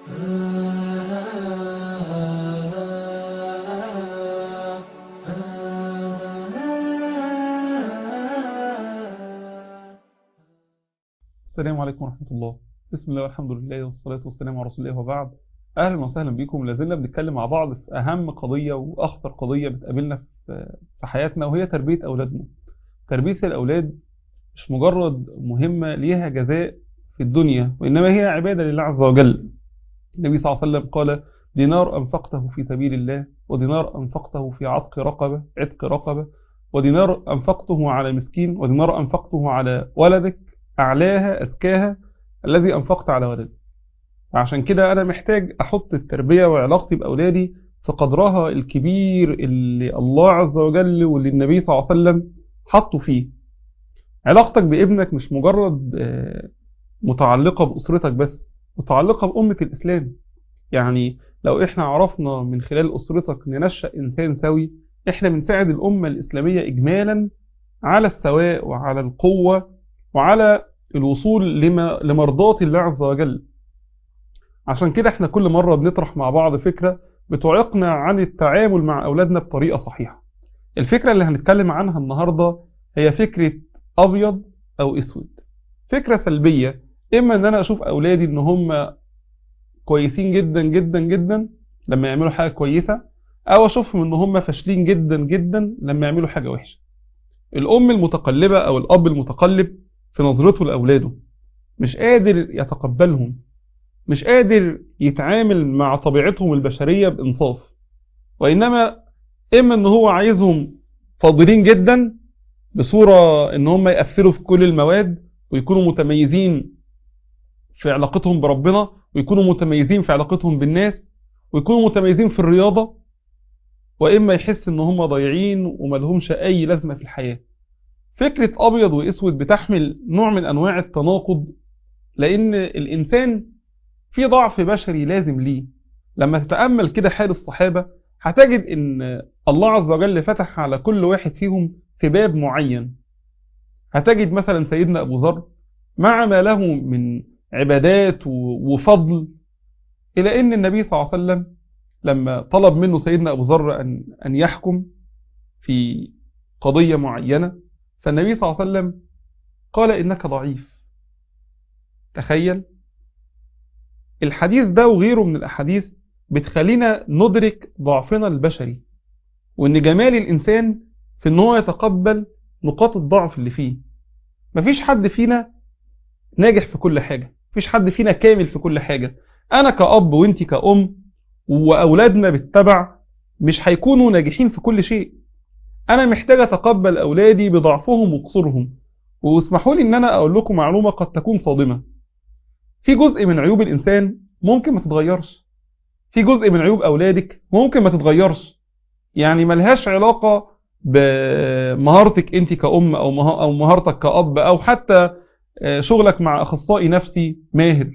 السلام عليكم ورحمة الله. بسم الله والحمد لله والصلاة والسلام على رسول الله وبعد. أهلا وسهلا بكم. لازلنا بنتكلم مع بعض في أهم قضية وأخطر قضية بتقابلنا في حياتنا، وهي تربية أولادنا. تربية الأولاد مش مجرد مهمة ليها جزاء في الدنيا، وإنما هي عبادة لله عز وجل. النبي صلى الله عليه وسلم قال: دينار أنفقته في سبيل الله، ودينار أنفقته في عتق رقبة، ودينار أنفقته على مسكين، ودينار أنفقته على ولدك، أعلاها أزكاها الذي أنفقت على ولدك. عشان كده أنا محتاج أحط التربية وعلاقتي بأولادي في قدرها الكبير اللي الله عز وجل واللي النبي صلى الله عليه وسلم حطوا فيه. علاقتك بابنك مش مجرد متعلقة بأسرتك بس، متعلقة بأمة الإسلام. يعني لو إحنا عرفنا من خلال أسرتك ننشأ إنسان سوي، إحنا بنساعد الأمة الإسلامية إجمالا على السواء وعلى القوة وعلى الوصول لمرضاة الله عز وجل. عشان كده إحنا كل مرة بنطرح مع بعض فكرة بتعيقنا عن التعامل مع أولادنا بطريقة صحيحة. الفكرة اللي هنتكلم عنها النهاردة هي فكرة أبيض أو أسود. فكرة سلبية، إما أن أنا أشوف أولادي أن هم كويسين جدا جدا جدا لما يعملوا حاجة كويسة، أو أشوفهم أن هم فاشلين جدا جدا لما يعملوا حاجة وحشة. الأم المتقلبة أو الأب المتقلب في نظرته لأولاده مش قادر يتقبلهم، مش قادر يتعامل مع طبيعتهم البشرية بإنصاف، وإنما إما أن هو عايزهم فاضلين جدا بصورة أن هم يقفلوا في كل المواد ويكونوا متميزين في علاقتهم بربنا، ويكونوا متميزين في علاقتهم بالناس، ويكونوا متميزين في الرياضة، وإما يحس أن هم ضايعين وملهمش أي لازمة في الحياة. فكرة أبيض وإسود بتحمل نوع من أنواع التناقض، لأن الإنسان في ضعف بشري لازم ليه. لما تتأمل كده حال الصحابة هتجد أن الله عز وجل فتح على كل واحد فيهم في باب معين. هتجد مثلا سيدنا أبو ذر مع ما له من عبادات وفضل، إلى أن النبي صلى الله عليه وسلم لما طلب منه سيدنا أبو ذر أن يحكم في قضية معينة، فالنبي صلى الله عليه وسلم قال: إنك ضعيف. تخيل الحديث ده وغيره من الأحاديث بتخلينا ندرك ضعفنا البشري، وإن جمال الإنسان في أنه يتقبل نقاط الضعف اللي فيه. مفيش حد فينا ناجح في كل حاجة، مفيش حد فينا كامل في كل حاجة. أنا كأب وإنتي كأم وأولادنا بالتبع مش هيكونوا ناجحين في كل شيء. أنا محتاج أتقبل أولادي بضعفهم وقصورهم. واسمحوا لي أن أنا أقول لكم معلومة قد تكون صادمة: في جزء من عيوب الإنسان ممكن ما تتغيرش، في جزء من عيوب أولادك ممكن ما تتغيرش. يعني ملهاش علاقة بمهارتك أنت كأم أو مهارتك كأب، أو حتى شغلك مع أخصائي نفسي ماهر.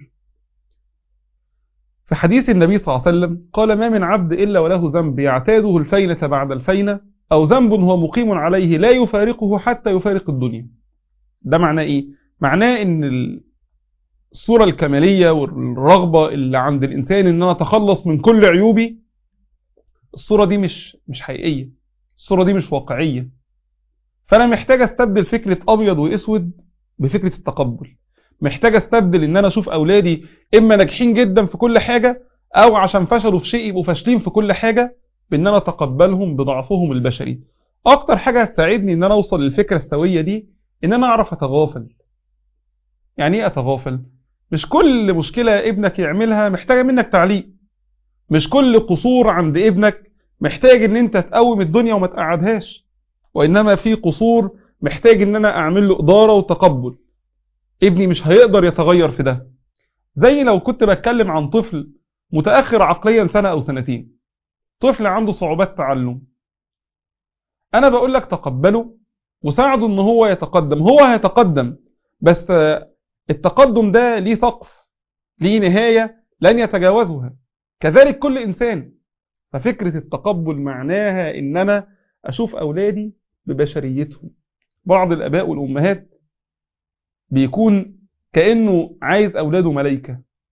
في حديث النبي صلى الله عليه وسلم قال: ما من عبد إلا وله ذنب يعتاده الفينة بعد الفينة، أو ذنب هو مقيم عليه لا يفارقه حتى يفارق الدنيا. ده معناه إيه؟ معناه إن الصورة الكمالية والرغبة اللي عند الإنسان إن أنا أتخلص من كل عيوبي، الصورة دي مش حقيقية، الصورة دي مش واقعية. فأنا محتاج أستبدل فكرة أبيض وإسود بفكرة التقبل. محتاج أستبدل إن أنا أشوف أولادي إما ناجحين جدا في كل حاجة، أو عشان فشلوا في شيء يبقوا فاشلين في كل حاجة، بإن أنا أتقبلهم بضعفهم البشري. أكتر حاجة هتساعدني إن أنا أوصل للفكرة السوية دي إن أنا أعرف أتغافل. يعني إيه أتغافل؟ مش كل مشكلة ابنك يعملها محتاجة منك تعليق، مش كل قصور عند ابنك محتاج ان انت تقوم الدنيا وما تقعدهاش، وانما في قصور محتاج ان انا اعمل له ادارة وتقبل. ابني مش هيقدر يتغير في ده. زي لو كنت بتكلم عن طفل متأخر عقليا سنة او سنتين، طفل عنده صعوبات تعلم، انا بقول لك تقبله وساعده ان هو يتقدم. هو هيتقدم، بس التقدم ده ليه سقف، ليه نهاية لن يتجاوزها. كذلك كل إنسان. ففكرة التقبل معناها إن أنا أشوف أولادي ببشريتهم. بعض الآباء والأمهات بيكون كأنه عايز أولاده ملايكة،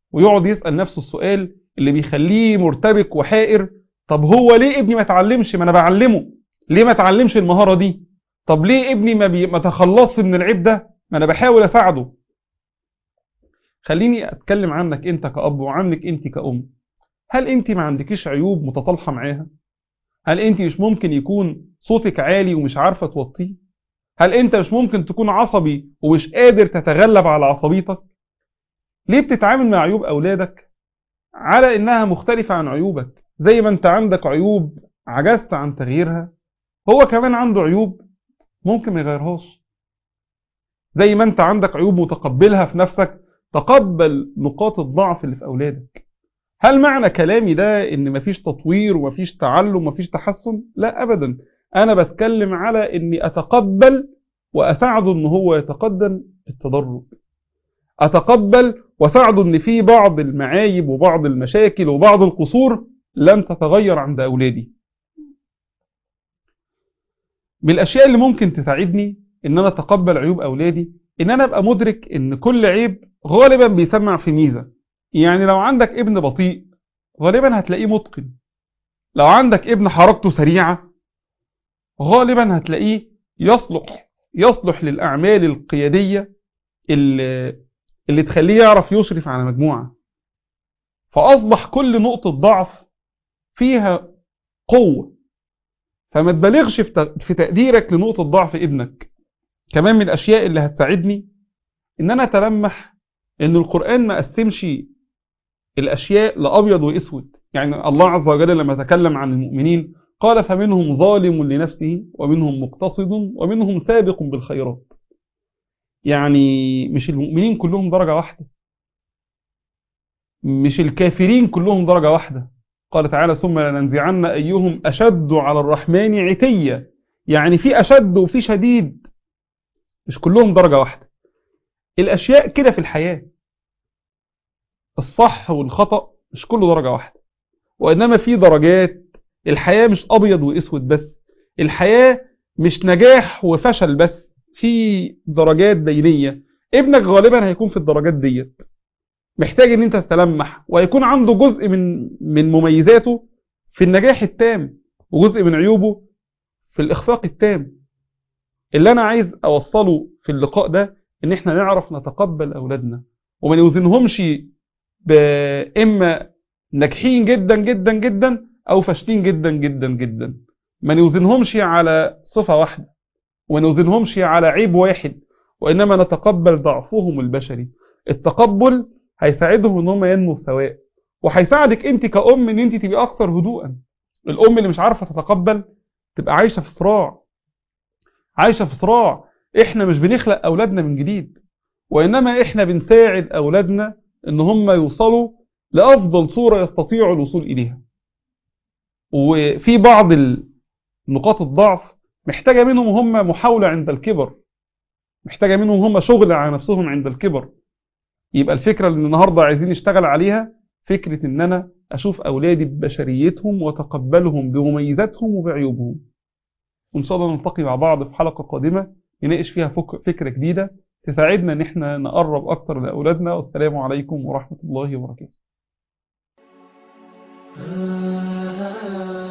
ويقعد يسأل نفسه السؤال اللي بيخليه مرتبك وحائر. طب هو ليه ابني ما اتعلمش؟ ما انا بعلمه. ليه ما اتعلمش المهارة دي؟ طب ليه ابني ما تخلصش من العيب ده؟ ما انا بحاول اساعده. خليني اتكلم عنك انت كأب وعنك انت كأم. هل انت ما عندكيش عيوب متصالحة معاها؟ هل انت مش ممكن يكون صوتك عالي ومش عارفة توطيه؟ هل انت مش ممكن تكون عصبي ومش قادر تتغلب على عصبيتك؟ ليه بتتعامل مع عيوب اولادك على انها مختلفة عن عيوبك؟ زي ما انت عندك عيوب عجزت عن تغييرها، هو كمان عنده عيوب ممكن ما يغيرهاش. زي ما انت عندك عيوب متقبلها في نفسك، تقبل نقاط الضعف اللي في اولادك. هل معنى كلامي ده ان مفيش تطوير ومفيش تعلم ومفيش تحسن؟ لا ابدا. انا بتكلم على اني اتقبل واساعده ان هو يتقدم بالتدرج. اتقبل واساعده ان في بعض المعايب وبعض المشاكل وبعض القصور لن تتغير عند اولادي. من الاشياء اللي ممكن تساعدني ان انا اتقبل عيوب اولادي ان انا ابقى مدرك ان كل عيب غالبا بيسمع في ميزة. يعني لو عندك ابن بطيء غالبا هتلاقيه متقن. لو عندك ابن حركته سريعة غالبا هتلاقيه يصلح للأعمال القيادية اللي تخليه يعرف يشرف على مجموعة. فأصبح كل نقطة ضعف فيها قوة. فما تبالغش في تقديرك لنقطة ضعف ابنك. كمان من الأشياء اللي هتساعدني إن أنا أتلمح إن القرآن ما قسمش الأشياء لأبيض وإسود. يعني الله عز وجل لما تكلم عن المؤمنين قال فمنهم ظالم لنفسه ومنهم مقتصد ومنهم سابق بالخيرات. يعني مش المؤمنين كلهم درجة واحدة، مش الكافرين كلهم درجة واحدة. قال تعالى ثم لننزعن أيهم أشد على الرحمن عتية. يعني في أشد وفي شديد، مش كلهم درجة واحدة. الأشياء كده في الحياة، الصح والخطأ مش كله درجة واحدة، وإنما في درجات. الحياة مش أبيض وإسود بس، الحياة مش نجاح وفشل بس، في درجات بينية. ابنك غالبا هيكون في الدرجات ديت، محتاج ان انت تتلمح، وهيكون عنده جزء من مميزاته في النجاح التام، وجزء من عيوبه في الإخفاق التام. اللي أنا عايز أوصله في اللقاء ده ان احنا نعرف نتقبل أولادنا وما نوزنهمش بإما ناجحين جدا جدا جدا أو فاشلين جدا جدا جدا. ما نوزنهمش على صفة واحدة وما نوزنهمش على عيب واحد، وإنما نتقبل ضعفهم البشري. التقبل هيساعدهم ان هم ينموا سواء، وهيساعدك انت كأم ان انت تبقى اكثر هدوءا. الام اللي مش عارفة تتقبل تبقى عايشة في صراع، عايشة في صراع. احنا مش بنخلق اولادنا من جديد، وانما احنا بنساعد اولادنا ان هم يوصلوا لافضل صورة يستطيعوا الوصول اليها. وفي بعض نقاط الضعف محتاجة منهم هم محاولة عند الكبر، محتاجة منهم هم شغل على نفسهم عند الكبر. يبقى الفكرة اللي النهاردة عايزين نشتغل عليها فكرة ان انا اشوف اولادي ببشريتهم وتقبلهم بمميزاتهم وبعيوبهم. وان شاء الله نلتقي مع بعض في حلقة قادمة نناقش فيها فكرة جديدة تساعدنا ان احنا نقرب اكتر لاولادنا. والسلام عليكم ورحمة الله وبركاته.